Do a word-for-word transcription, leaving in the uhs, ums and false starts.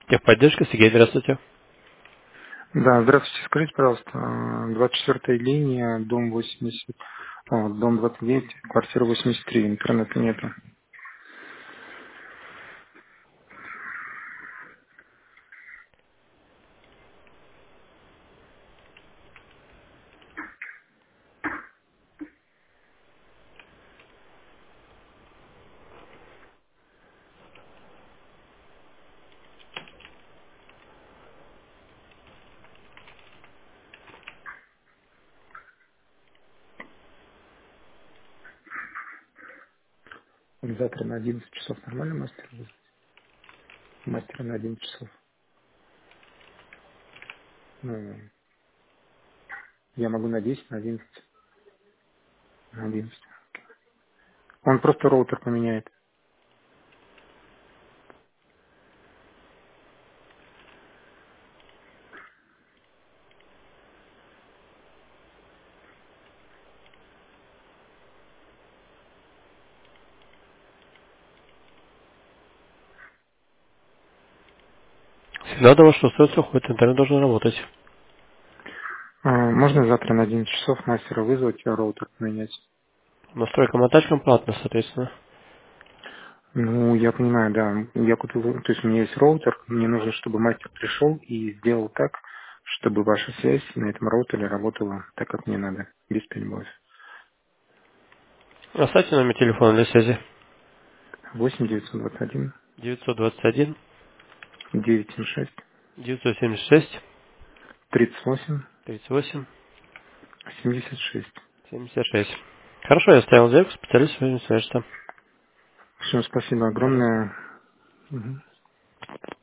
Техподдержка, Сергей, здравствуйте. Да, здравствуйте. Скажите, пожалуйста, э, двадцать четвёртая линия, дом восемьдесят, о, дом двадцать девять, квартира восемьдесят три, интернета нету. Завтра на одиннадцать часов нормально мастер? вызвать? Мастера на одиннадцать часов. Ну, я могу на десять, на одиннадцать, на одиннадцать. Он просто роутер поменяет. Всегда до вашего устройства ходит, интернет должен работать. А, можно завтра на одиннадцать часов мастера вызвать и роутер поменять? Настройка мотачком платно, соответственно. Ну, я понимаю, да. Я купил, то есть у меня есть роутер, мне нужно, чтобы мастер пришел и сделал так, чтобы ваша связь на этом роутере работала так, как мне надо, без перебоев. Оставьте номер телефона для связи. восемь девятьсот двадцать один девятьсот двадцать один девятьсот семьдесят шесть девятьсот семьдесят шесть тридцать восемь тридцать восемь семьдесят шесть. семьдесят шесть. Хорошо, я оставил заявку, специалист с вами свяжется. Всем спасибо Пожалуйста. огромное. Мгм.